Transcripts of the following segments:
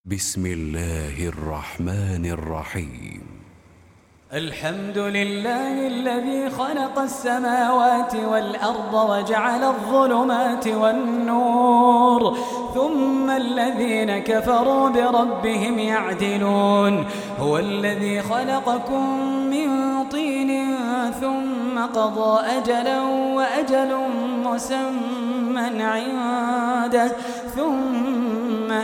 بسم الله الرحمن الرحيم. الحمد لله الذي خلق السماوات والأرض وجعل الظلمات والنور ثم الذين كفروا بربهم يعدلون. هو الذي خلقكم من طين ثم قضى أجلا وأجل مسمى عنده ثم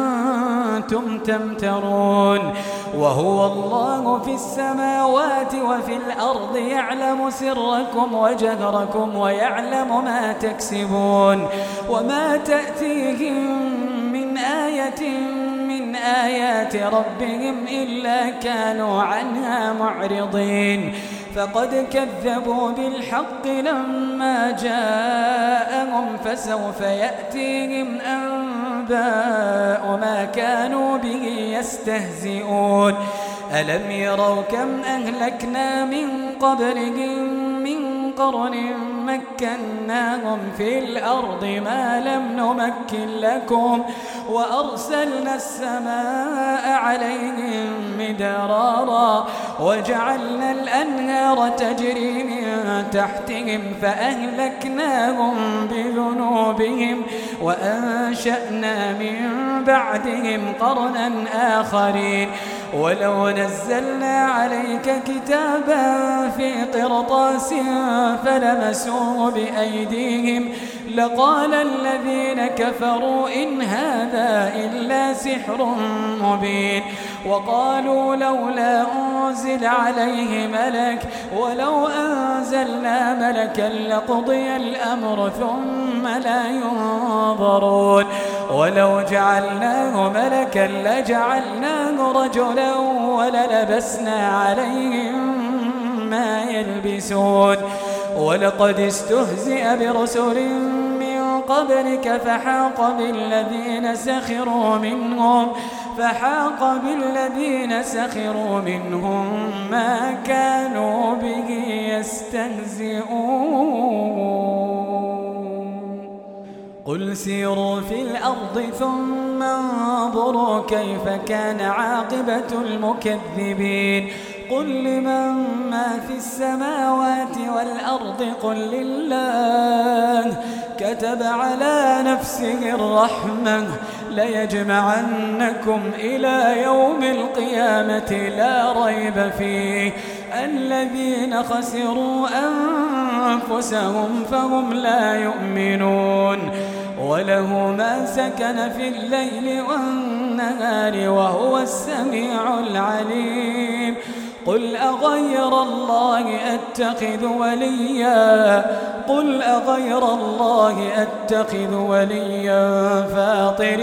أنتم تمترون. وهو الله في السماوات وفي الأرض يعلم سركم وجهركم ويعلم ما تكسبون. وما تأتيهم من آية من آيات ربهم إلا كانوا عنها معرضين. فقد كذبوا بالحق لما جاءهم فسوف يأتيهم أنباء ما كانوا به يستهزئون. ألم يروا كم أهلكنا من قبلهم من قرن مكناهم في الأرض ما لم نمكن لكم وأرسلنا السماء عليهم مدرارا وجعلنا الأنهار تجري من تحتهم فأهلكناهم بذنوبهم وأنشأنا من بعدهم قرنا آخرين. ولو نزلنا عليك كتابا في قرطاس فلمسوه بأيديهم لقال الذين كفروا إن هذا إلا سحر مبين. وقالوا لولا أنزل عليه ملك ولو أنزلنا ملكا لقضي الأمر ثم لا ينظرون. ولو جعلناه ملكا لجعلناه رجلا وللبسنا عليهم ما يلبسون. ولقد استهزئ برسل من قبلك فحاق بالذين سخروا منهم ما كانوا به يستهزئون. قل سيروا في الأرض ثم انظروا كيف كان عاقبة المكذبين. قل لمن ما في السماوات والأرض قل لله كتب على نفسه الرحمة ليجمعنكم إلى يوم القيامة لا ريب فيه الذين خسروا أنفسهم فهم لا يؤمنون. وله ما سكن في الليل والنهار وهو السميع العليم. قل أغير الله أتخذ وليا فاطر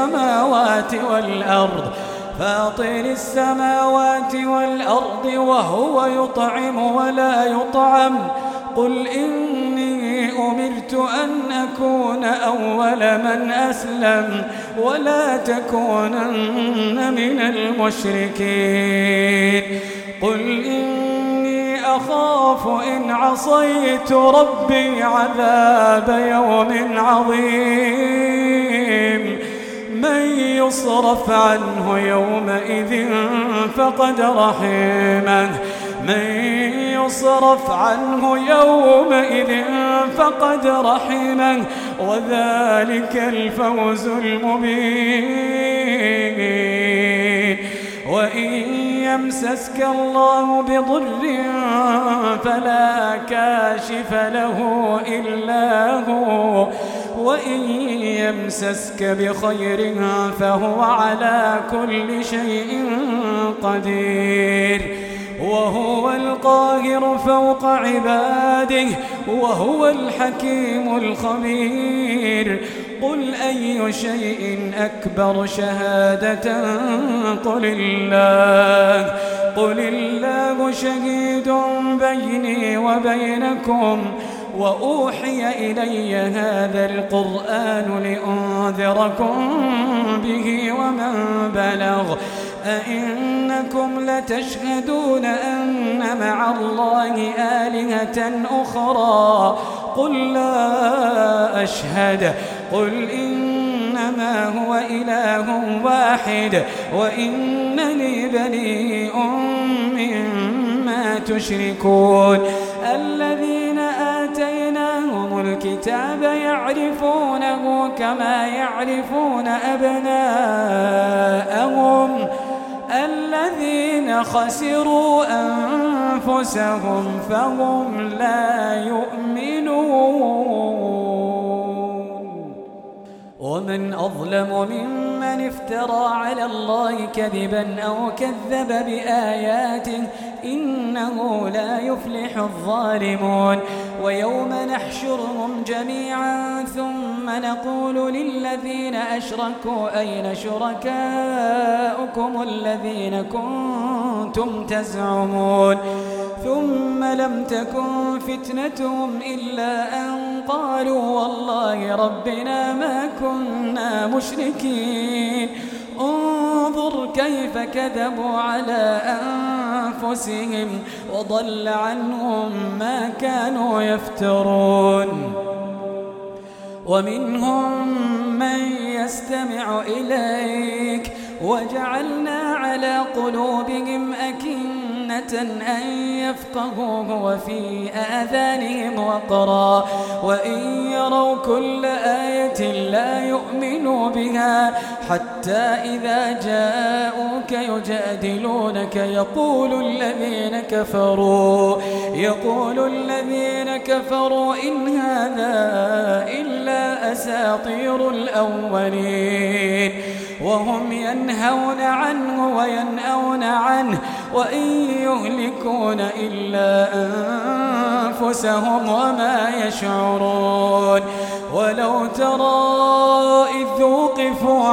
السماوات والأرض وهو يطعم ولا يطعم. قل إني أمرت أن أكون أول من أسلم ولا تكونن من المشركين. قل إني أخاف إن عصيت ربي عذاب يوم عظيم. من يصرف عنه يومئذ فقد رحمه وذلك الفوز المبين. وإن يمسسك الله بضر فلا كاشف له إلا هو وإن يمسسك بخير فهو على كل شيء قدير. وهو القاهر فوق عباده وهو الحكيم الخبير. قل أي شيء أكبر شهادة قل الله شهيد بيني وبينكم. وأوحي إلي هذا القرآن لأنذركم به ومن بلغ. أئنكم لتشهدون أن مع الله آلهة أخرى قل لا أشهد. قل إنما إنما هو إله واحد وإنني بريء مما تشركون الذين آتيناهم الكتاب يعرفونه كما يعرفون أبناءهم الذين خسروا أنفسهم فهم لا يؤمنون ومن أظلم ممن افترى على الله كذبا أو كذب بآياته إنه لا يفلح الظالمون ويوم نحشرهم جميعا ثم نقول للذين أشركوا أين شركاؤكم الذين كنتم تزعمون ثم لم تكن فتنتهم إلا أن قالوا والله ربنا ما كنا مشركين انظر كيف كذبوا على أنفسهم وضل عنهم ما كانوا يفترون ومنهم من يستمع إليك وجعلنا على قلوبهم أكنة أن يفقهوه وفي آذانهم وقرا وإن يروا كل آية لا يؤمنوا بها حتى إذا جاءوك يجادلونك يقول الذين كفروا إن هذا إلا أساطير الأولين وهم ينهون عنه وينأون عنه وإن يهلكون إلا أنفسهم وما يشعرون ولو ترى إذ وقفوا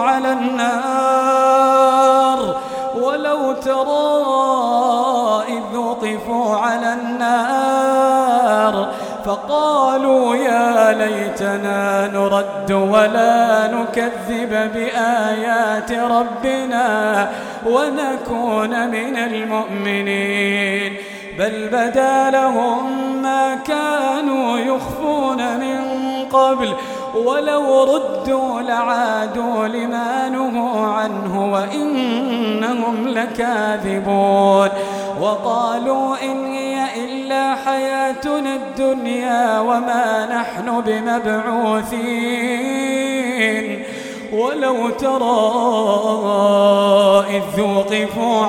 على النار فقالوا يا ليتنا نرد ولا نكذب بآيات ربنا ونكون من المؤمنين بل بدا لهم ما كانوا يخفون من قبل ولو ردوا لعادوا لما نهوا عنه وإنهم لكاذبون وقالوا إن هي إلا حياتنا الدنيا وما نحن بمبعوثين ولو ترى إذ وقفوا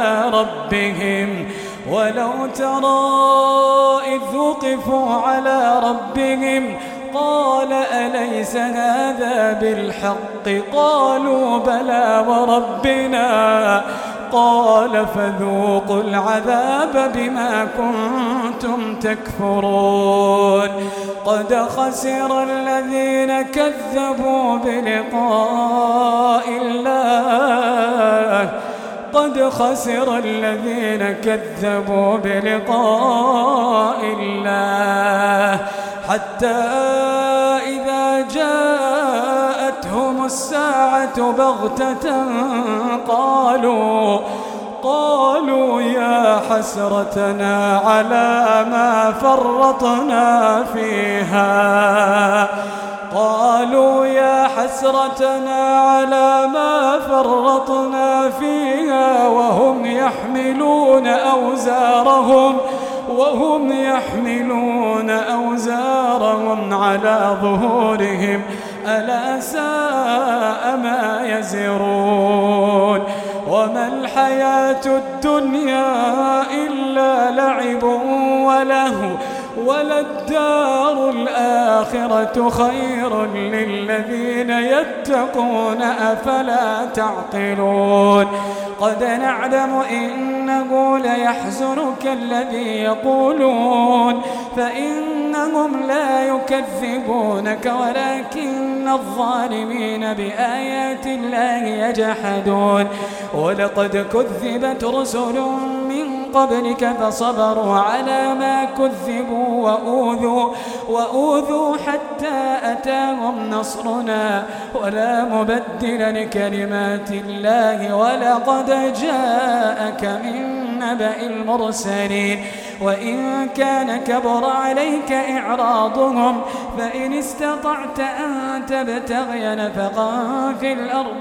على ربهم قال أليس هذا بالحق قالوا بلى وربنا قال فذوقوا العذاب بما كنتم تكفرون قد خسر الذين كذبوا بلقاء الله حتى إذا جاءتهم الساعة بغتة قالوا يا حسرتنا على ما فرطنا فيها وهم يحملون أوزارهم على ظهورهم ألا ساء ما يزرون وما الحياة الدنيا إلا لعب ولهو وللدار الآخرة خير للذين يتقون أفلا تعقلون قد نعلم إنه ليحزنك الذي يقولون فإنهم لا يكذبونك ولكن الظالمين بآيات الله يجحدون ولقد كذبت رسل من قبلك فصبروا على ما كذبوا وأوذوا حتى أتاهم نصرنا ولا مبدل لكلمات الله ولقد جاءك من النبأ المرسلين. وإن كان كبر عليك إعراضهم فإن استطعت أن تبتغي نفقا في الأرض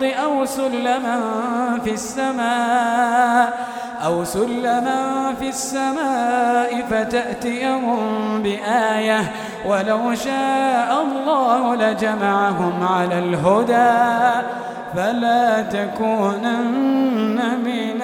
أو سلما في السماء فتأتيهم بآية ولو شاء الله لجمعهم على الهدى فلا تكونن من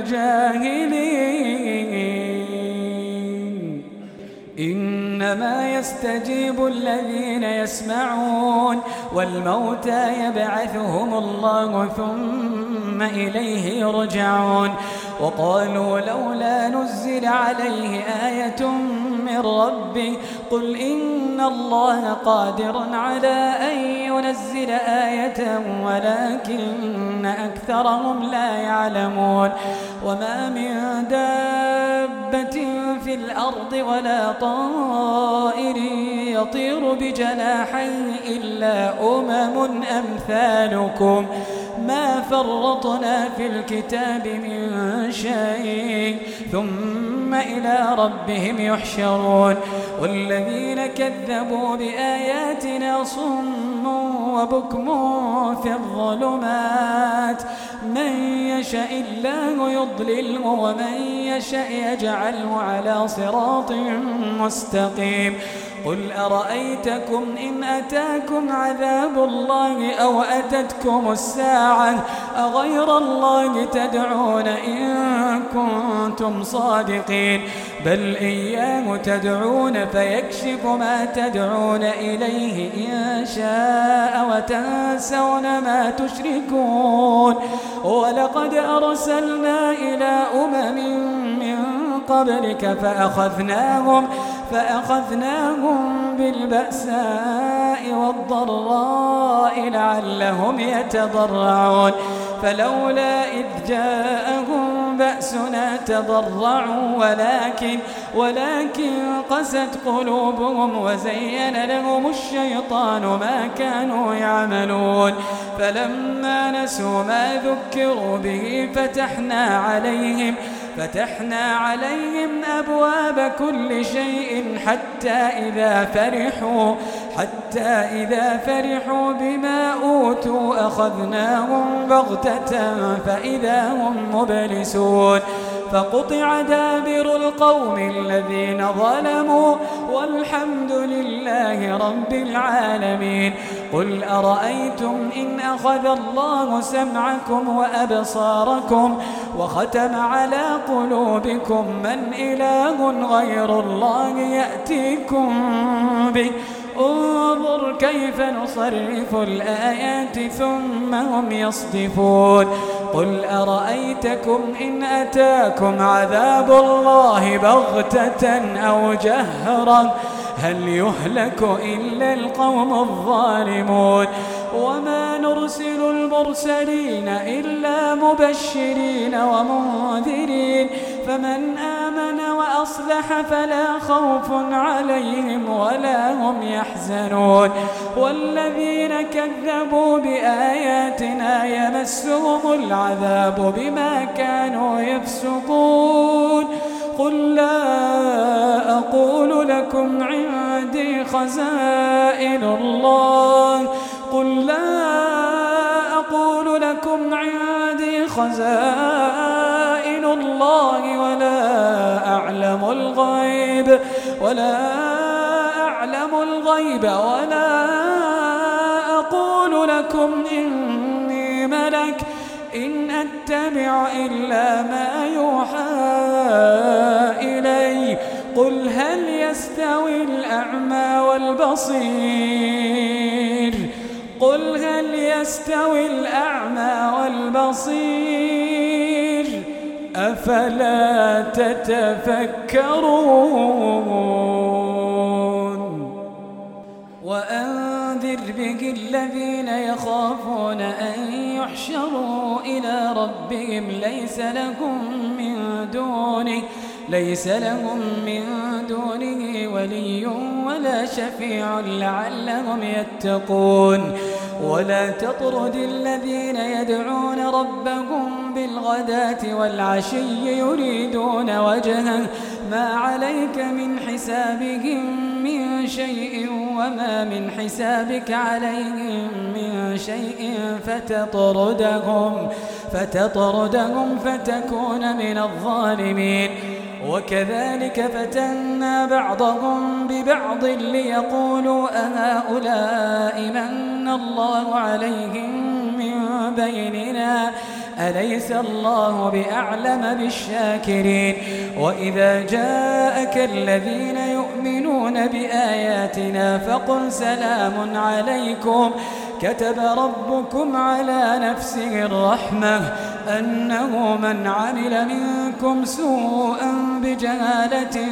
الجاهلين. إنما يستجيب الذين يسمعون والموتى يبعثهم الله ثم إليه يرجعون. وقالوا لولا نزل عليه آية من ربه قل إن الله قادر على أن ينزل آية ولكن أكثرهم لا يعلمون. وما من دابة في الأرض ولا طائر يطير بجناحيه إلا أمم أمثالكم ما فرطنا في الكتاب من شيء ثم إلى ربهم يحشرون. والذين كذبوا بآياتنا صم وبكم في الظلمات من يشاء الله يضلله ومن يشاء يجعله على صراط مستقيم. قل أرأيتكم إن أتاكم عذاب الله أو أتتكم الساعة أغير الله تدعون إن كنتم صادقين بل إياه تدعون فيكشف ما تدعون إليه إن شاء وتنسون ما تشركون. ولقد أرسلنا إلى أمم من قبلك فأخذناهم بالبأساء والضراء لعلهم يتضرعون. فلولا إذ جاءهم بأسنا تضرعوا ولكن قست قلوبهم وزين لهم الشيطان ما كانوا يعملون. فلما نسوا ما ذكروا به فتحنا عليهم أبواب كل شيء حتى إذا فرحوا بما أوتوا أخذناهم بغتة فإذا هم مبلسون. فقطع دابر القوم الذين ظلموا والحمد لله رب العالمين. قل أرأيتم إن أخذ الله سمعكم وأبصاركم وختم على قلوبكم من إله غير الله يأتيكم به انظر كيف نصرف الآيات ثم هم يصدفون. قل أرأيتكم إن أتاكم عذاب الله بغتة أو جهرا هل يهلك إلا القوم الظالمون. وما نرسل المرسلين إلا مبشرين ومنذرين فمن آمن وأصلح فلا خوف عليهم ولا هم يحزنون. والذين كذبوا بآياتنا يمسهم العذاب بما كانوا يفسقون. قل لا أقول لكم عندي خزائن الله ولا أعلم الغيب ولا أقول لكم إني ملك إن أتبع إلا ما يوحى إلي. قل هل يستوي الأعمى والبصير أفلا تتفكرون. وأنذر به الذين يخافون أن يحشروا إلى ربهم ليس لهم من دونه ولي ولا شفيع لعلهم يتقون. ولا تطرد الذين يدعون ربهم بالغداة والعشي يريدون وجهه ما عليك من حسابهم من شيء وما من حسابك عليهم من شيء فتطردهم فتكون من الظالمين. وكذلك فتنا بعضهم ببعض ليقولوا أهؤلاء من الله عليهم من بيننا أليس الله بأعلم بالشاكرين. وإذا جاءك الذين يؤمنون بآياتنا فقل سلام عليكم كتب ربكم على نفسه الرحمة أنه من عمل منكم سوءا بجهالة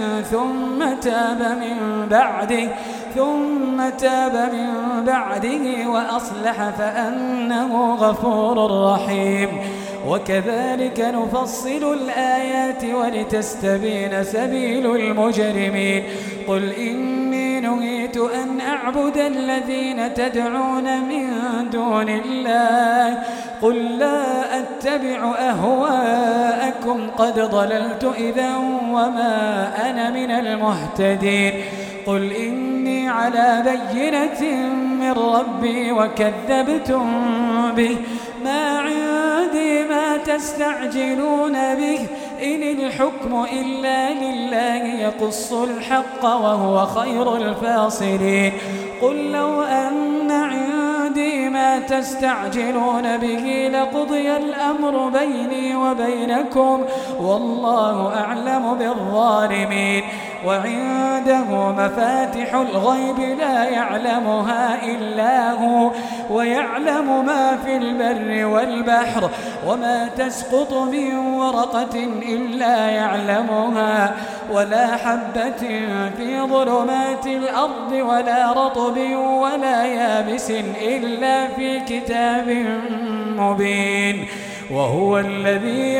ثم تاب من بعده وأصلح فأنه غفور رحيم. وكذلك نفصل الآيات ولتستبين سبيل المجرمين. قل إني نهيت أن أعبد الذين تدعون من دون الله قل لا أتبع أهواءكم قد ضللت إذا وما أنا من المهتدين. قل إني على بينة من ربي وكذبتم به ما عندي ما تستعجلون به إن الحكم إلا لله يقص الحق وهو خير الفاصلين. قل لو أن عندي ما تستعجلون به لقضي الأمر بيني وبينكم والله أعلم بالظالمين. وعنده مفاتح الغيب لا يعلمها إلا هو ويعلم ما في البر والبحر وما تسقط من ورقة إلا يعلمها ولا حبة في ظلمات الأرض ولا رطب ولا يابس إلا في كتاب مبين. وهو الذي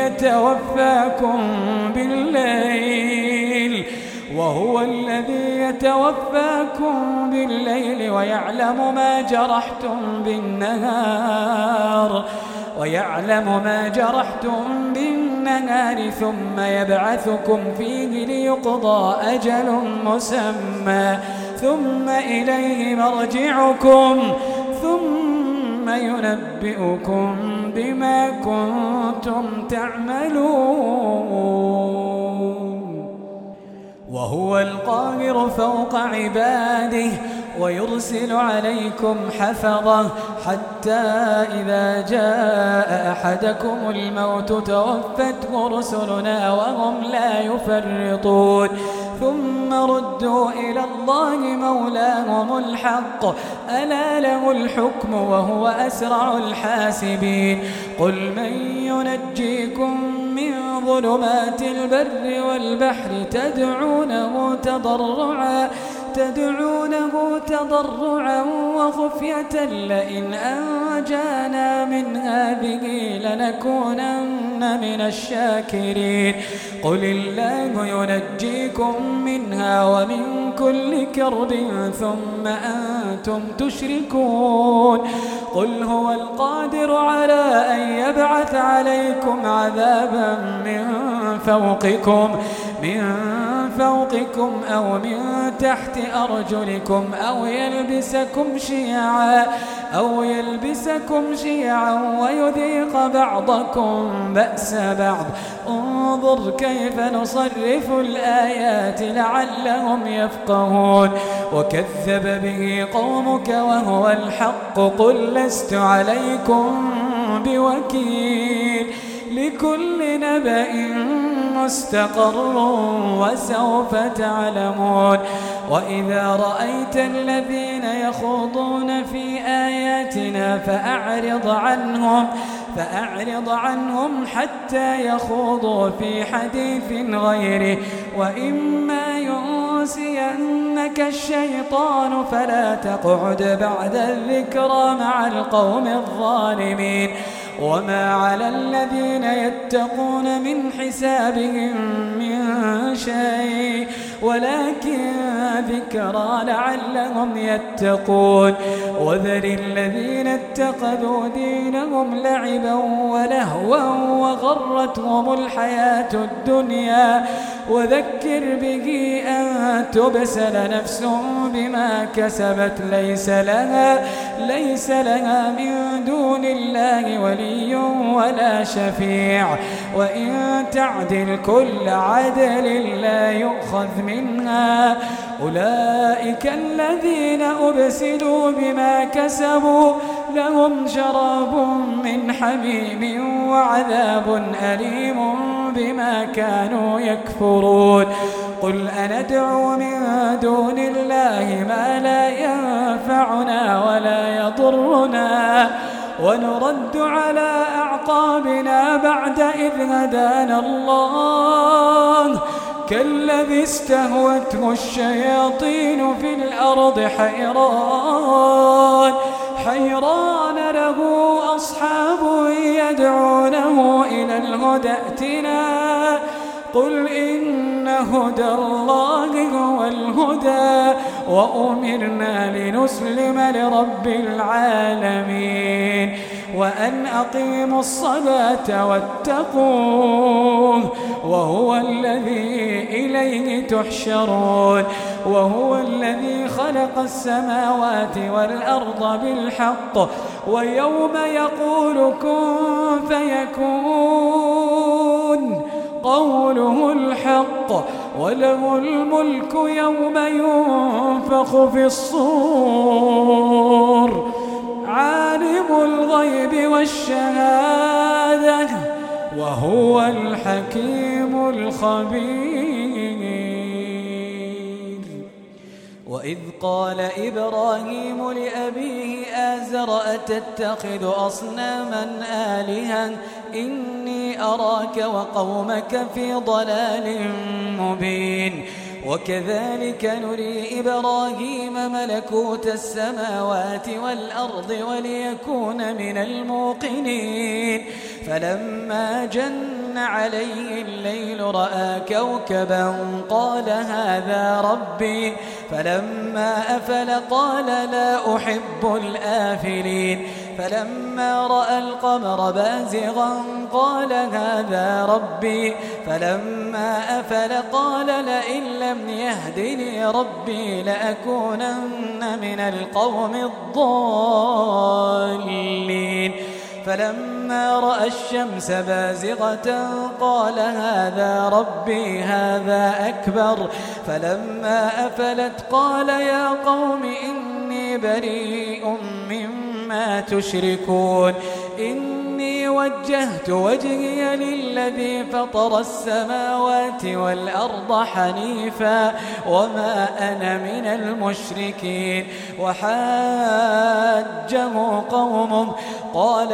يتوفاكم بالليل ويعلم ما جرحتم بالنهار ثم يبعثكم فيه ليقضى أجل مسمى ثم إليه مرجعكم ثم ينبئكم بما كنتم تعملون. وهو القاهر فوق عباده ويرسل عليكم حفظة حتى إذا جاء أحدكم الموت توفته رسلنا وهم لا يفرطون ثم ردوا إلى الله مولاهم الحق ألا له الحكم وهو أسرع الحاسبين. قل من ينجيكم من ظلمات البر والبحر تدعونه تضرعا وخفية لئن أنجانا من هذه لنكونن من الشاكرين. قل الله ينجيكم منها ومن كل كرب ثم أنتم تشركون. قل هو القادر على أن يبعث عليكم عذابا من فوقكم أو من تحت أرجلكم أو يلبسكم شيعا ويذيق بعضكم بأس بعض. انظر كيف نصرف الآيات لعلهم يفقهون. وكذب به قومك وهو الحق قل لست عليكم بوكيل لكل نبأ مستقر وسوف تعلمون. وإذا رأيت الذين يخوضون في آياتنا فأعرض عنهم حتى يخوضوا في حديث غيره وإما ينسينك الشيطان فلا تقعد بعد الذكرى مع القوم الظالمين. وما على الذين يتقون من حسابهم من شيء ولكن ذكرى لعلهم يتقون. وذر الذين اتخذوا دينهم لعبا ولهوا وغرتهم الحياة الدنيا وذكر به أن تبسل نفس بما كسبت ليس لها من دون الله ولي ولا شفيع وإن تعدل كل عدل لا يؤخذ منها. أولئك الذين أبسلوا بما كسبوا لهم شراب من حميم وعذاب أليم بما كانوا يكفرون. قل أندعو من دون الله ما لا ينفعنا ولا يضرنا ونرد على أعقابنا بعد إذ هدانا الله كالذي استهوته الشياطين في الأرض حيران له أصحاب يدعونه إلى الهدى ائتنا قل إن هدى الله هو الهدى وأمرنا لنسلم لرب العالمين وأن أقيموا الصلاة واتقوه وهو الذي إليه تحشرون. وهو الذي خلق السماوات والأرض بالحق ويوم يقول كن فيكون قوله الحق وله الملك يوم ينفخ في الصور عالم الغيب والشهادة وهو الحكيم الخبير. وإذ قال إبراهيم لأبيه آزر أتتخذ أصناما آلهة إني أراك وقومك في ضلال مبين. وكذلك نري إبراهيم ملكوت السماوات والأرض وليكون من الموقنين. فلما جن عليه الليل رأى كوكبا قال هذا ربي فلما أفل قال لا أحب الآفلين. فلما رأى القمر بازغا قال هذا ربي فلما أفل قال لئن لم يهدني ربي لأكونن من القوم الضالين. فلما رأى الشمس بازغة قال هذا ربي هذا أكبر. فلما أفلت قال يا قوم إني بريء مما تشركون إني وجهت وجهي للذي فطر السماوات والأرض حنيفا وما أنا من المشركين. وحاجه قومه قال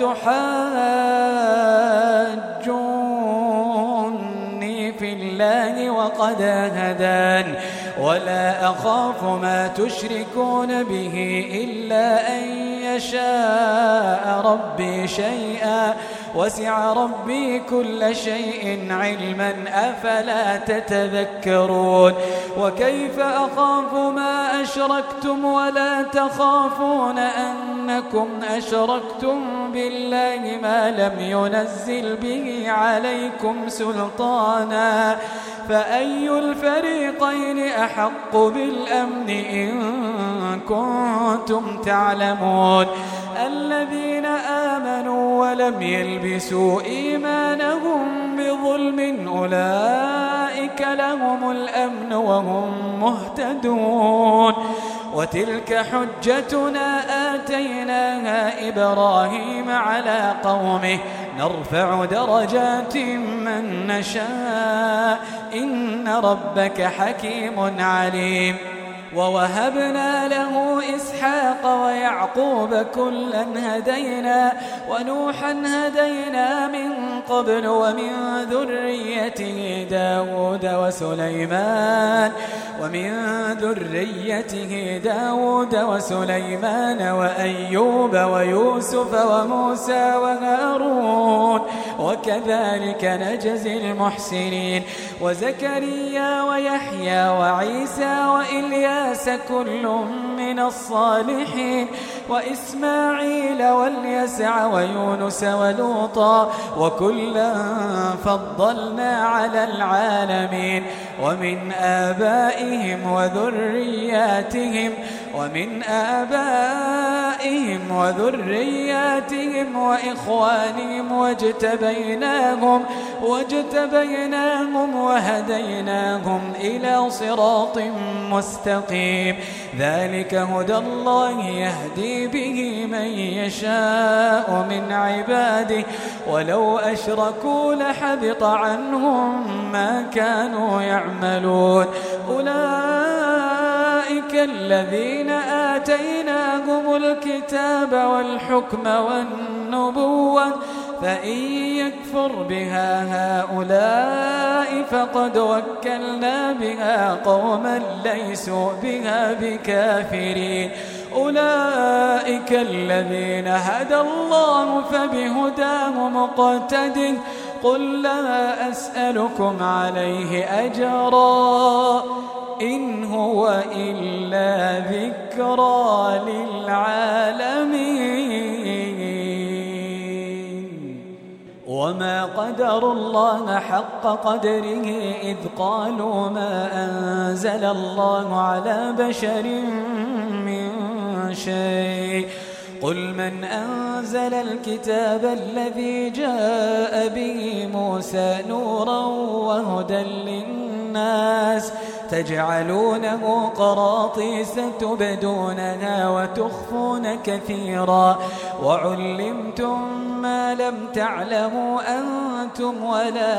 أتحاجوني في الله وقد هدان ولا أخاف ما تشركون به إلا أن يشاء ربي شيئا وسع ربي كل شيء علما أفلا تتذكرون. وكيف أخاف ما أشركتم ولا تخافون أنكم أشركتم بالله ما لم ينزل به عليكم سلطانا فأي الفريقين أحق بالأمن إن كنتم تعلمون. الذين آمنوا ولم يلبسوا إيمانهم بظلم أولئك لهم الأمن وهم مهتدون. وتلك حجتنا آتيناها إبراهيم على قومه نرفع درجات من نشاء إن ربك حكيم عليم. ووهبنا له إسحاق ويعقوب كلا هدينا ونوحا هدينا من قبل ومن ذريته داود وسليمان وأيوب ويوسف وموسى وهارون وكذلك وكذلك نجزي المحسنين. وزكريا ويحيى وعيسى وإلياس كل من الصالحين، وإسماعيل واليسع ويونس ولوطا وكلا فضلنا على العالمين. ومن آبائهم وذرياتهم وإخوانهم واجتبيناهم وهديناهم إلى صراط مستقيم. ذلك هدى الله يهدي به من يشاء من عباده ولو أشركوا لحبط عنهم ما كانوا يعملون. أولئك الذين آتيناهم الكتاب والحكم والنبوة، فإن يكفر بها هؤلاء فقد وكلنا بها قوما ليسوا بها بكافرين. أولئك الذين هدى الله فبهداه مقتده. قل لا أسألكم عليه أجرا إن هو إلا ذكرى للعالمين. وما قدروا الله حق قدره إذ قالوا ما أنزل الله على بشر من شيء. قل من أنزل الكتاب الذي جاء به موسى نورا وهدى للناس تجعلونه قراطيس تبدونها وتخفون كثيرا وعلمتم ما لم تعلموا أنتم ولا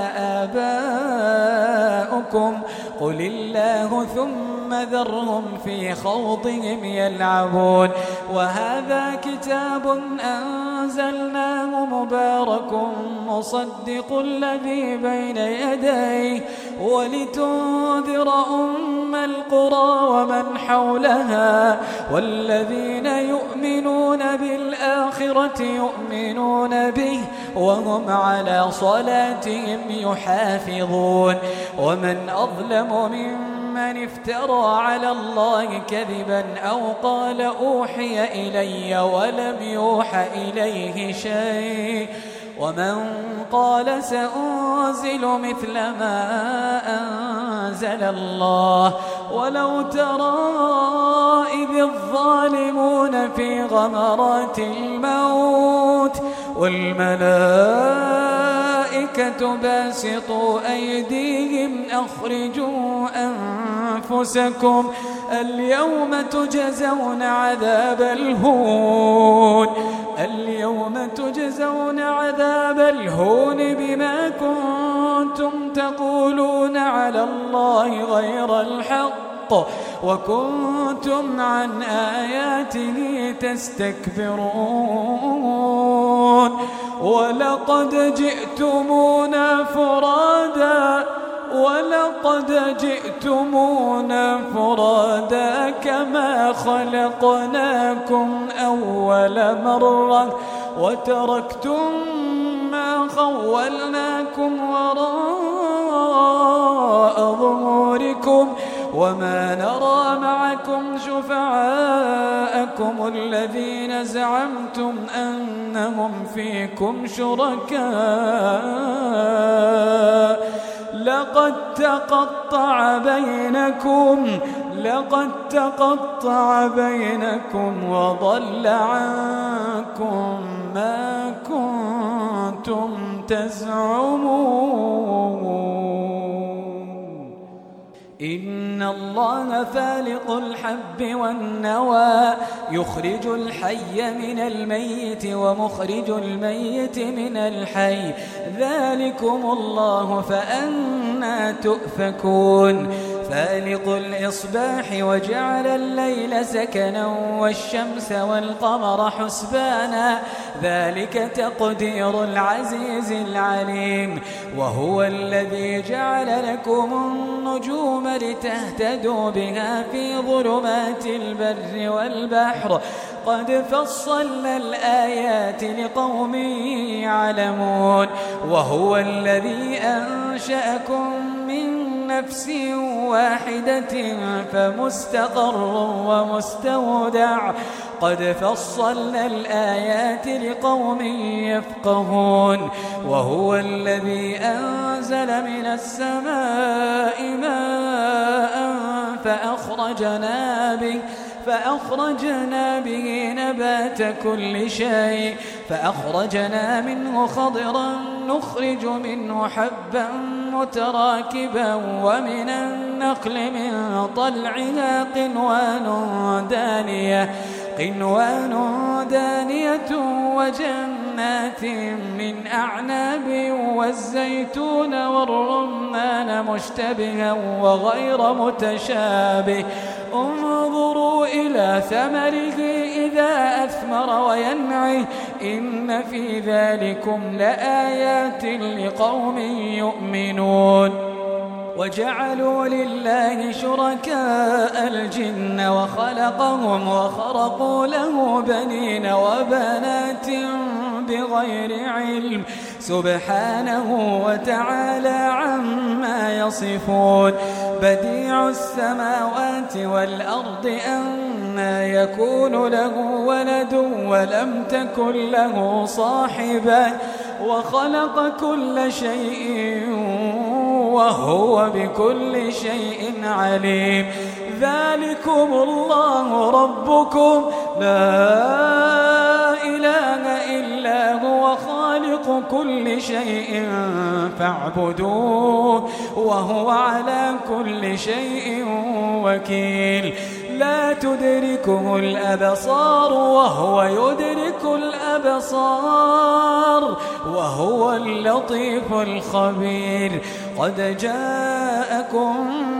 آباؤكم قل الله ثم ذرهم في خوضهم يلعبون. وهذا كتاب أنزلناه مبارك مصدق الذي بين يديه ولتنذر أم القرى ومن حولها والذين يؤمنون بالآخرة يؤمنون به وهم على صلاتهم يحافظون. ومن أظلم ممن افترى على الله كذبا أو قال أوحي إلي ولم يوحى إليه شيء ومن قال سأنزل مثل ما أنزل الله. ولو ترى إذ الظالمون في غمرات الموت والملائكة باسطوا أيديهم أخرجوا أنفسكم اليوم تجزون عذاب الهون بما كنتم تقولون على الله غير الحق وكنتم عن آياته تستكبرون. ولقد جئتمونا فرادا كما خلقناكم أول مرة وتركتم ما خولناكم وراء ظهوركم وما نرى معكم شفعاءكم الذين زعمتم أنهم فيكم شركاء لقد تقطع بينكم وضل عنكم ما كنتم تزعمون. إن الله فالق الحب والنوى يخرج الحي من الميت ومخرج الميت من الحي ذلكم الله فأنى تؤفكون. فالق الإصباح وجعل الليل سكنا والشمس والقمر حسبانا ذلك تقدير العزيز العليم. وهو الذي جعل لكم النجوم لتهتدوا بها في ظلمات البر والبحر قد فصلنا الآيات لقوم يعلمون وهو الذي أنشأكم من نفس واحدة فمستقر ومستودع قد فصلنا الآيات لقوم يفقهون وهو الذي أنزل من السماء ماء فأخرجنا به نبات كل شيء فأخرجنا منه خضرا نخرج منه حبا متراكبا ومن النخل من طلعها قنوان دانية وجنات من أعناب والزيتون والرمان مشتبها وغير متشابه انظروا إلى ثمره إذا أثمر وينعه إن في ذلكم لآيات لقوم يؤمنون وجعلوا لله شركاء الجن وخلقهم وخرقوا له بنين وبنات بغير علم سبحانه وتعالى عما يصفون بديع السماوات والأرض أنى يكون له ولد ولم تكن له صاحبة وخلق كل شيء وهو بكل شيء عليم ذلكم الله ربكم لا إله إلا هو خالق كل شيء فاعبدوه وهو على كل شيء وكيل لا تدركه الأبصار وهو يدرك الأبصار وهو اللطيف الخبير قد جاءكم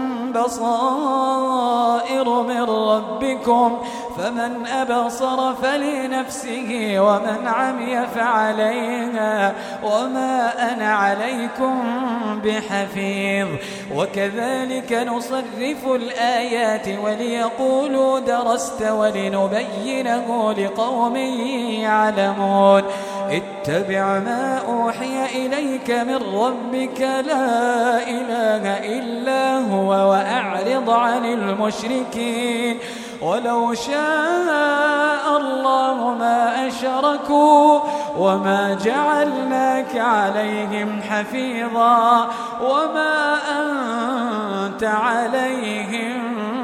بصائر من ربكم فمن أبصر فلنفسه ومن عمي فعليها وما أنا عليكم بحفيظ وكذلك نصرف الآيات وليقولوا درست ولنبينه لقوم يعلمون اتبع ما أوحي إليك من ربك لا إله إلا هو وأعرض عن المشركين ولو شاء الله ما أشركوا وما جعلناك عليهم حفيظا وما أنت عليهم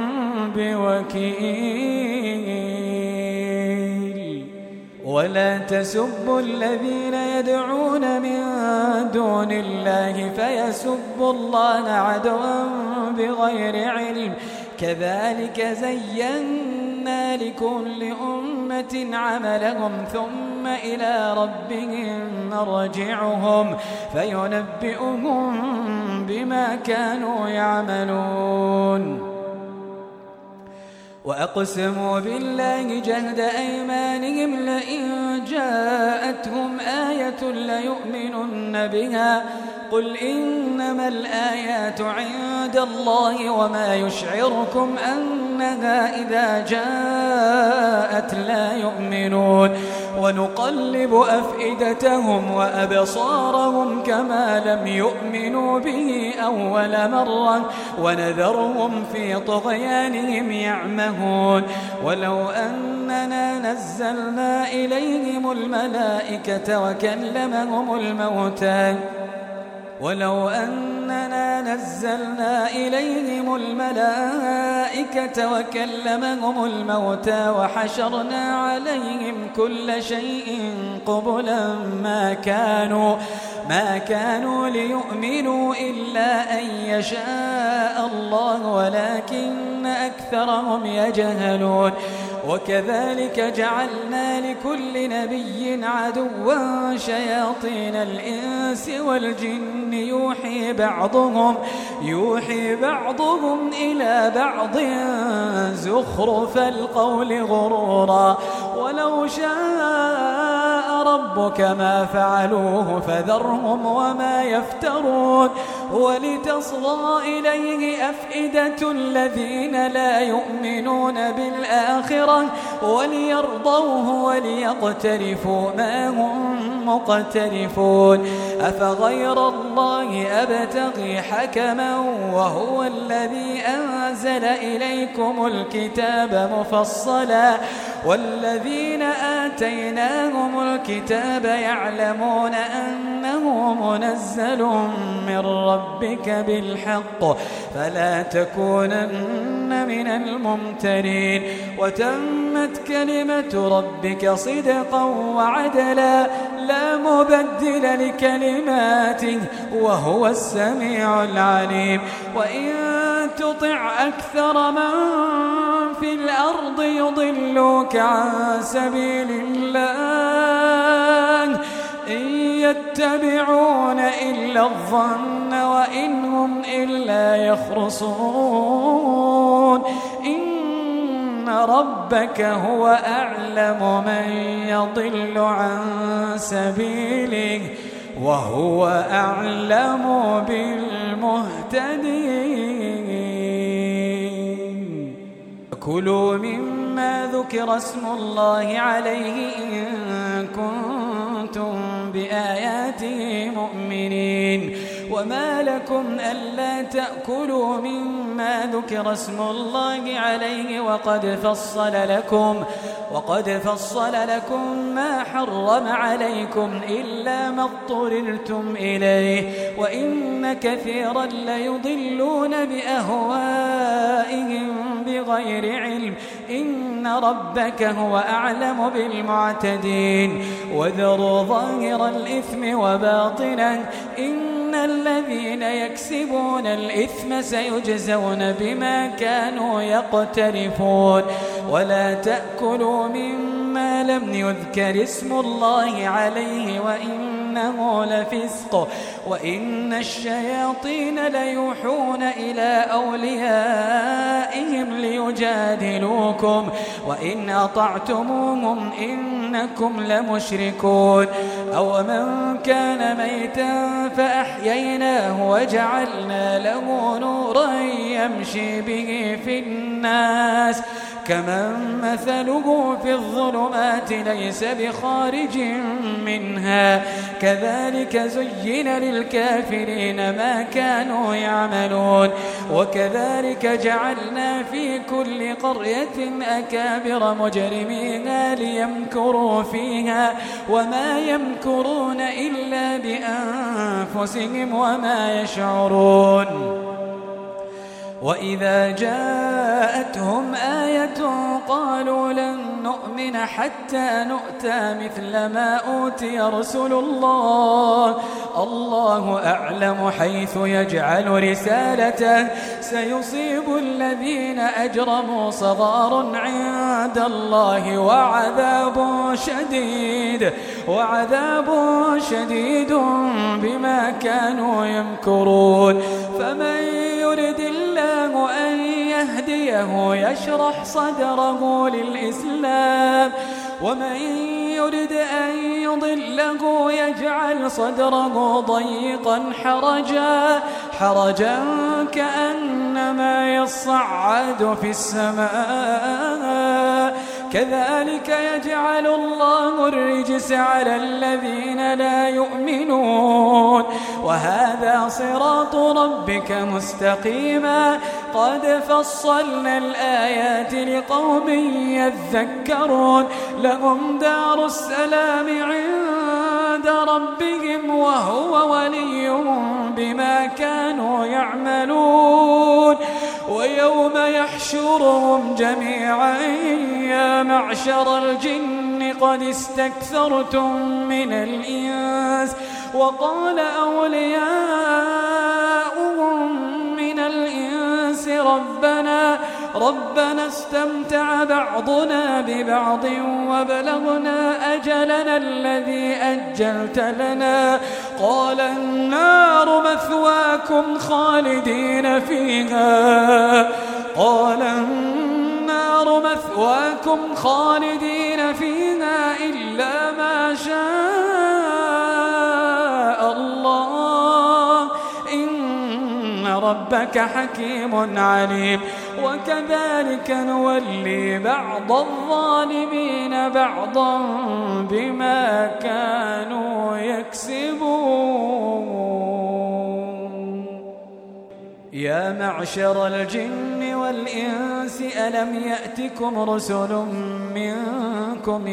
بوكيل ولا تسبوا الذين يدعون من دون الله فيسبوا الله عدوا بغير علم كذلك زينا لكل أمة عملهم ثم إلى ربهم مرجعهم فينبئهم بما كانوا يعملون وأقسموا بالله جهد أيمانهم لئن جاءتهم آية ليؤمنن بها قل إنما الآيات عند الله وما يشعركم أنها إذا جاءت لا يؤمنون ونقلب أفئدتهم وأبصارهم كما لم يؤمنوا به أول مرة ونذرهم في طغيانهم يعمهون ولو أننا نزلنا إليهم الملائكة وكلمهم الموتى ولو أننا نزلنا إليهم الملائكة وكلمهم الموتى وحشرنا عليهم كل شيء قبلا ما كانوا ليؤمنوا إلا أن يشاء الله ولكن أكثرهم يجهلون وكذلك جعلنا لكل نبي عدوا شياطين الإنس والجن يوحي بعضهم إلى بعض زخرف القول غرورا ولو شاء ربك ما فعلوه فذرهم وما يفترون ولتصغى إليه أفئدة الذين لا يؤمنون بالآخرة وليرضوا ليرضوه وليقترفوا ما هم مقترفون أفغير الله أبتغي حكما وهو الذي أنزل إليكم الكتاب مفصلا والذين آتيناهم الكتاب يعلمون أنه منزل من ربك بالحق فلا تكونن من الممترين وتمت كلمة ربك صدقا وعدلا لا مبدل لكلماته وهو السميع العليم وإن تطع أكثر من في الأرض يضلوك عن سبيل الله إن يتبعون إلا الظن وإن هم إلا يخرصون إن ربك هو أعلم من يضل عن سبيله وهو أعلم بالمهتدين كلوا مما ذكر اسم الله عليه إن كنتم بآياته مؤمنين وما لكم ألا تأكلوا مما ذكر اسم الله عليه وقد فصل لكم ما حرم عليكم إلا ما اضطررتم إليه وإن كثيرا ليضلون بأهوائهم بغير علم إن ربك هو أعلم بالمعتدين وذروا ظاهر الإثم وباطنه إن الذين يكسبون الإثم سيجزون بما كانوا يقترفون ولا تأكلوا مما لم يذكر اسم الله عليه وإنه لفسق وإن الشياطين ليوحون إلى أوليائهم ليجادلوكم وإن أطعتموهم إنكم لمشركون أو من كان ميتا فأحييناه وجعلنا له نورا يمشي به في الناس كمن مثله في الظلمات ليس بخارج منها كذلك زين للكافرين ما كانوا يعملون وكذلك جعلنا في كل قرية أكابر مجرميها ليمكروا فيها وما يمكرون إلا بأنفسهم وما يشعرون وإذا جاءتهم آية قالوا لن نؤمن حتى نؤتى مثل ما أوتي رسل الله الله أعلم حيث يجعل رسالته سيصيب الذين أجرموا صغار عند الله وعذاب شديد بما كانوا يمكرون فمن يرد الله أن يهديه يشرح صدره للإسلام ومن يرد أن يضله يجعل صدره ضيقا حرجا كأنما يصعد في السماء كذلك يجعل الله الرجس على الذين لا يؤمنون وهذا صراط ربك مستقيما قد فصلنا الآيات لقوم يذكرون لهم دار السلام عند ربهم وهو وليهم بما كانوا يعملون ويوم يحشرهم جميعا يا معشر الجن قد استكثرتم من الإنس وقال أولياؤهم من الإنس ربنا استمتع بعضنا ببعض وبلغنا أجلنا الذي أجلت لنا قال النار مثواكم خالدين فيها إلا ما شاء الله إن ربك حكيم عليم وكذلك نولي بعض الظالمين بعضا بما كانوا يكسبون. يا معشر الجن والإنس ألم يأتكم رسل منكم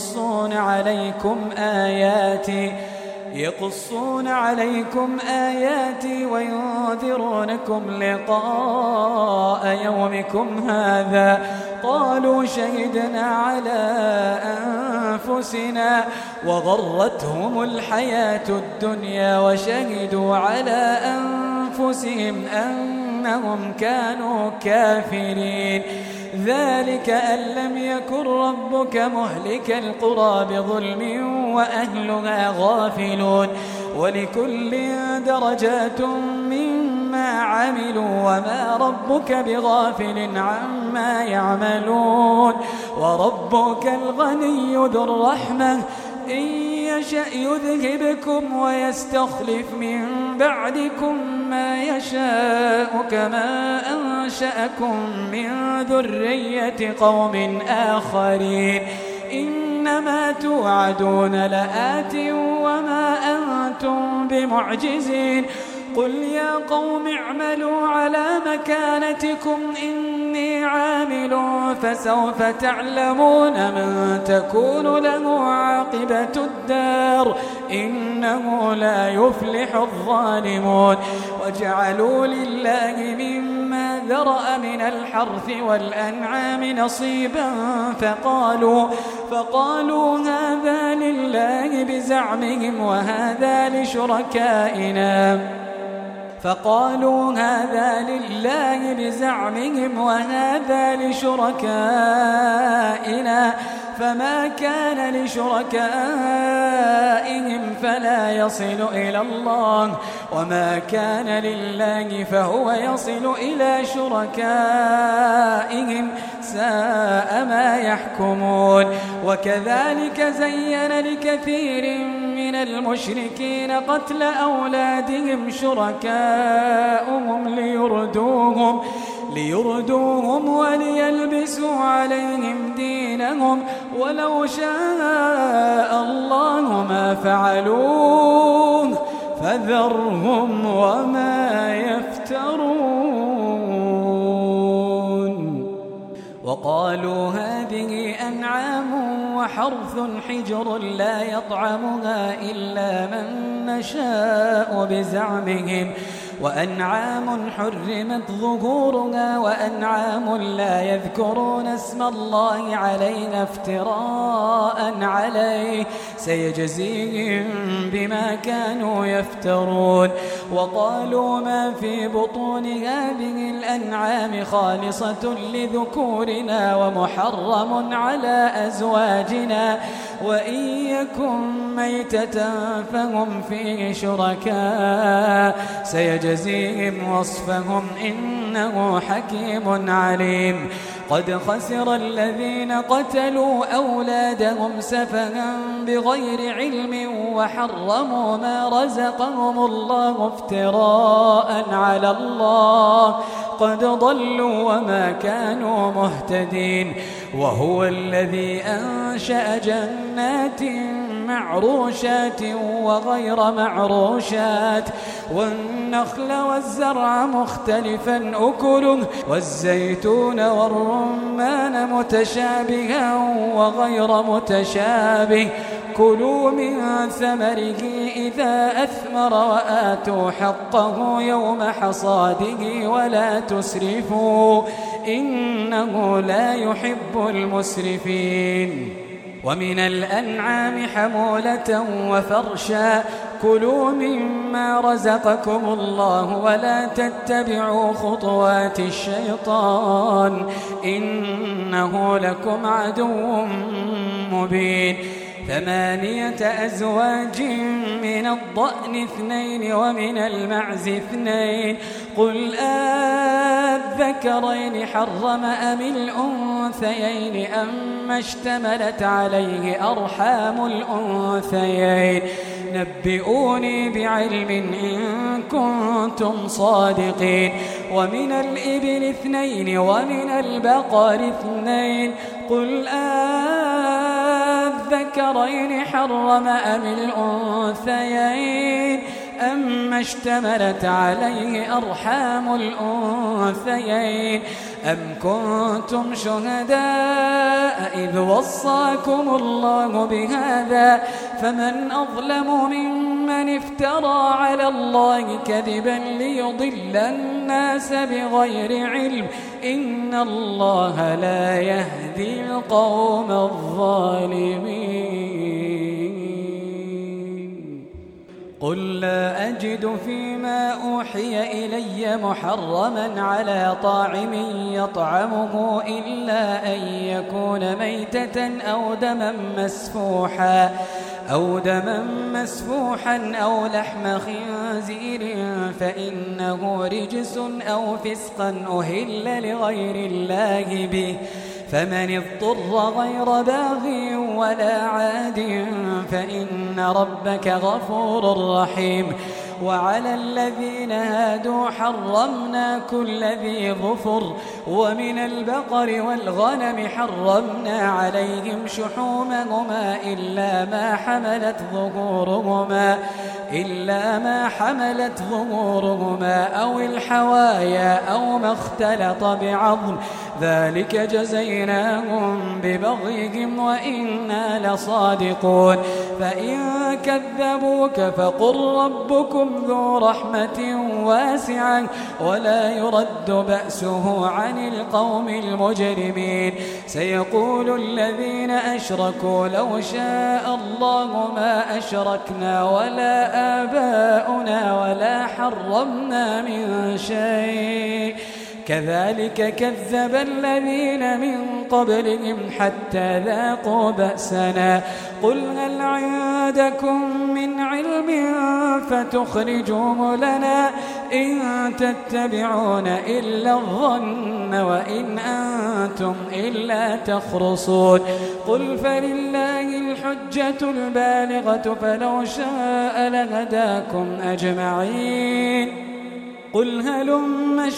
يقصون عليكم آياتي وينذرونكم لقاء يومكم هذا؟ قالوا شهدنا على أنفسنا وغرتهم الحياة الدنيا وشهدوا على أنفسهم أنهم كانوا كافرين. ذلك أن لم يكن ربك مهلك القرى بظلم وأهلها غافلون. ولكل درجات مما عملوا وما ربك بغافل عما يعملون. وربك الغني ذو الرحمة إن يشأ يذهبكم ويستخلف من بعدكم ما يشاء كما أنشأكم من ذرية قوم آخرين. إنما توعدون لآت وما أنتم بمعجزين. قل يا قوم اعملوا على مكانتكم إني عامل فسوف تعلمون من تكون له عاقبة الدار إنه لا يفلح الظالمون. وجعلوا لله مما ذرأ من الحرث والأنعام نصيبا فقالوا هذا لله بزعمهم وهذا لشركائنا فما كان لشركائهم فلا يصل إلى الله وما كان لله فهو يصل إلى شركائهم ساء ما يحكمون. وكذلك زين لكثير من المشركين قتل أولادهم شركاؤهم ليردوهم وليلبسوا عليهم دينهم ولو شاء الله ما فعلوه فذرهم وما يفترون. وقالوا هذه أنعام وحرث حجر لا يطعمها إلا من نشاء بزعمهم وأنعام حرمت ظهورها وأنعام لا يذكرون اسم الله عليها افتراء عليه سيجزيهم بما كانوا يفترون. وقالوا ما في بطون هذه الأنعام خالصة لذكورنا ومحرم على أزواجنا وإن يكن ميتة فهم فيه شركاء سيجزيهم وصفهم إنه حكيم عليم. قد خسر الذين قتلوا أولادهم سفها بغير علم وحرموا ما رزقهم الله افتراء على الله قد ضلوا وما كانوا مهتدين. وهو الذي أنشأ جنات معروشات وغير معروشات والنخل والزرع مختلفا أكله والزيتون والرمان متشابها وغير متشابه كلوا من ثمره إذا أثمر وآتوا حقه يوم حصاده ولا تسرفوا إنه لا يحب المسرفين. ومن الأنعام حمولة وفرشا كلوا مما رزقكم الله ولا تتبعوا خطوات الشيطان إنه لكم عدو مبين. 8 أزواج من الضأن 2 ومن المعز 2 قل أذكرين حرم أم الأنثيين أما اشتملت عليه أرحام الأنثيين نبئوني بعلم إن كنتم صادقين ومن الإبل 2 ومن البقر 2 قل الذكرين حرم أم الأنثيين أما اشتملت عليه أرحام الأنثيين أم كنتم شهداء إذ وصاكم الله بهذا فمن أظلم ممن افترى على الله كذبا ليضل الناس بغير علم إن الله لا يهدي القوم الظالمين قل لا أجد فيما أوحي إلي محرما على طاعم يطعمه إلا أن يكون ميتة أو دما مسفوحا أو لحم خنزير فإنه رجس أو فسقا أهل لغير الله به فمن اضطر غير باغ ولا عاد فإن ربك غفور رحيم وعلى الذين هادوا حرمنا كل ذي ظفر ومن البقر والغنم حرمنا عليهم شحومهما إلا ما حملت ظهورهما أو الحوايا أو ما اختلط بعظم ذلك جزيناهم ببغيهم وإنا لصادقون فإن كذبوك فقل ربكم ذو رحمة واسعة ولا يرد بأسه عن القوم المجرمين سيقول الذين أشركوا لو شاء الله ما أشركنا ولا آباؤنا ولا حرمنا من شيء كذلك كذب الذين من قبلهم حتى ذاقوا بأسنا قل هل عندكم من علم فتخرجوه لنا إن تتبعون إلا الظن وإن أنتم إلا تخرصون قل فلله الحجة البالغة فلو شاء لهداكم أجمعين قل هلم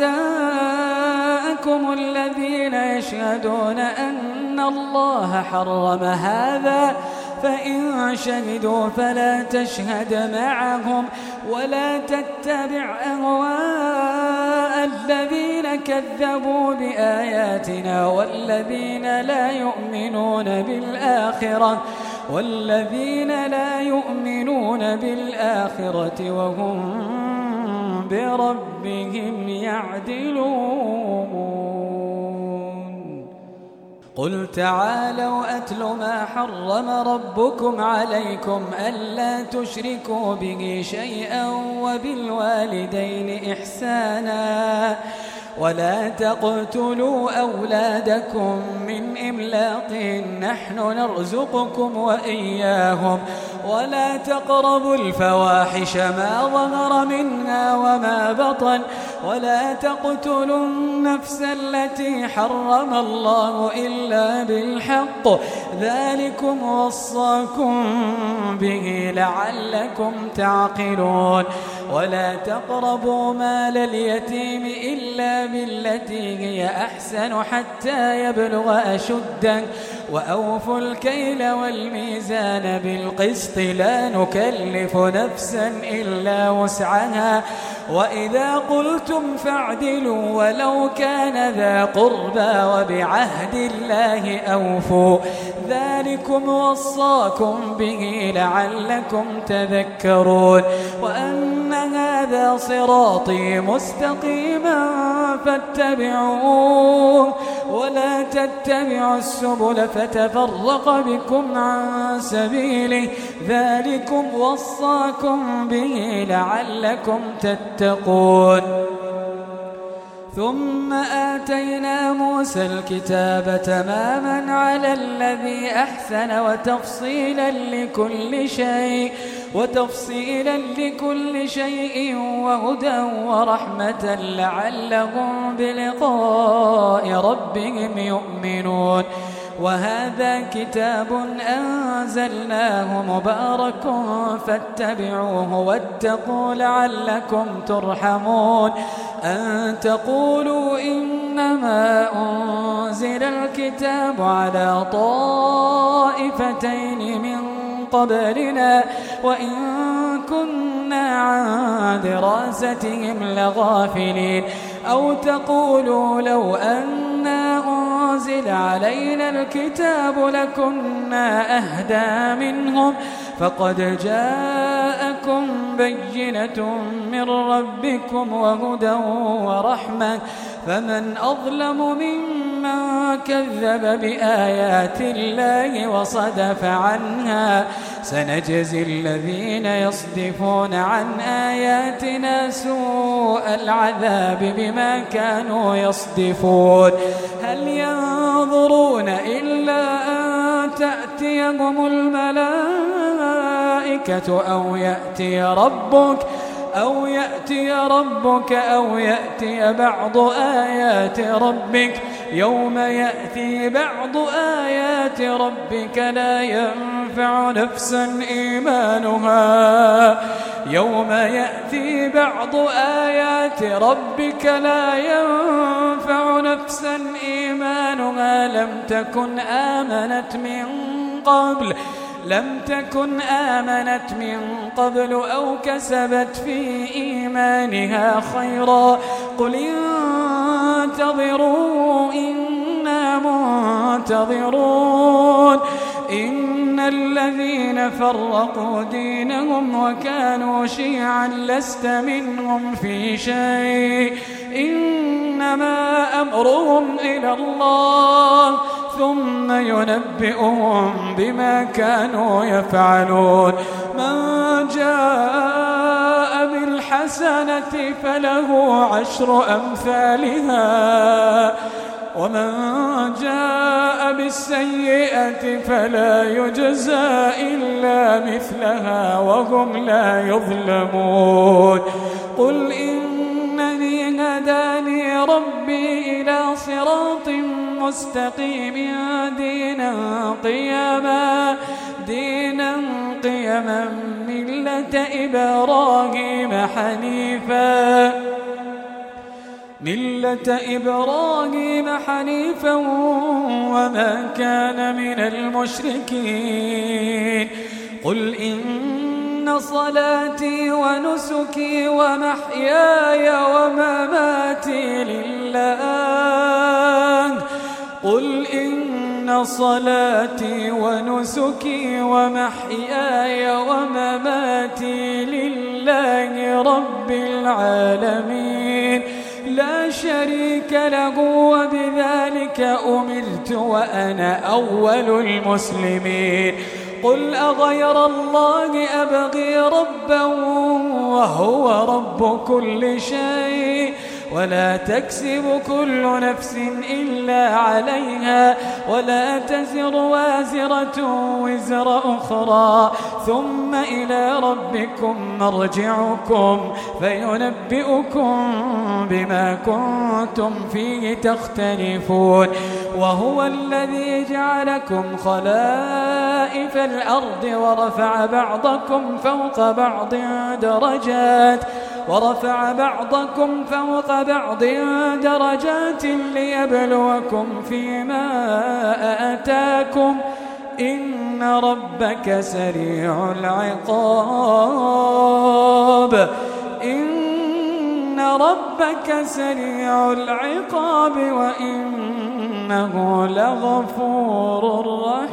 شهداءكم الذين يشهدون أن الله حرم هذا فإن شهدوا فلا تشهد معهم ولا تتبع أهواء الذين كذبوا بآياتنا والذين لا يؤمنون بالآخرة وهم بربهم يعدلون قل تعالوا أتل ما حرم ربكم عليكم ألا تشركوا به شيئا وبالوالدين إحسانا ولا تقتلوا أولادكم من إملاق نحن نرزقكم وإياهم ولا تقربوا الفواحش ما ظهر منها وما بطن ولا تقتلوا النفس التي حرم الله إلا بالحق ذلكم وصاكم به لعلكم تعقلون ولا تقربوا مال اليتيم إلا بالتي هي أحسن حتى يبلغ أشده وأوفوا الكيل والميزان بالقسط لا نكلف نفسا إلا وسعها وإذا قلتم فاعدلوا ولو كان ذا قربى وبعهد الله أوفوا ذلكم وصاكم به لعلكم تذكرون وأن هذا صراطي مستقيما فاتبعوه ولا تتبعوا السبل فتفرق بكم عن سبيله ذلكم وصاكم به لعلكم تتقون ثم آتينا موسى الكتاب تماما على الذي أحسن وتفصيلا لكل شيء وهدى ورحمة لعلهم بلقاء ربهم يؤمنون وهذا كتاب أنزلناه مبارك فاتبعوه واتقوا لعلكم ترحمون أن تقولوا إنما أنزل الكتاب على طائفتين من قبلنا وإن كنا عن دراستهم لغافلين أو تقولوا لو أنا أنزل علينا الكتاب لكنا أهدى منهم فقد جاءكم بينة من ربكم وهدى ورحمة فمن أظلم ممن كذب بآيات الله وصدف عنها سنجزي الذين يصدفون عن آياتنا سوء العذاب بما كانوا يصدفون هل ينظرون إلا أن تأتيهم الملائكة أو يأتي ربك أو يأتي بعض آيات ربك يوم يأتي بعض آيات ربك لا ينفع نفسا إيمانها لم تكن آمنت من قبل أو كسبت في إيمانها خيرا قل انتظروا إنا منتظرون إن الذين فرقوا دينهم وكانوا شيعا لست منهم في شيء إنما أمرهم إلى الله ثم ينبئهم بما كانوا يفعلون من جاء بالحسنة فله 10 أمثالها ومن جاء بالسيئة فلا يجزى إلا مثلها وهم لا يظلمون قل إنني هداني ربي إلى صراط مستقيم دينا قيما ملة إبراهيم حنيفا وما كان من المشركين قل إن صلاتي ونسكي ومحياي ومماتي لله رب العالمين لا شريك له وبذلك أمرت وأنا أول المسلمين قل أغير الله أبغي ربا وهو رب كل شيء ولا تكسب كل نفس إلا عليها ولا تزر وازرة وزر أخرى ثم إلى ربكم مرجعكم فينبئكم بما كنتم فيه تختلفون وهو الذي جعلكم خلائف الأرض ورفع بعضكم فوق بعض درجات ليبلوكم فيما آتاكم إن ربك سريع العقاب وإنه لغفور رحيم